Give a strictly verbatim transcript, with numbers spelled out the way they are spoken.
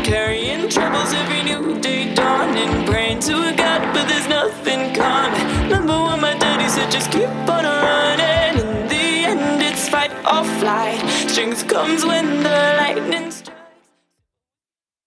carrying troubles every new day dawning, praying to a God, but there's nothing coming. Remember when my daddy said just keep on running. In the end it's fight or flight. Strength comes when the lightning strikes.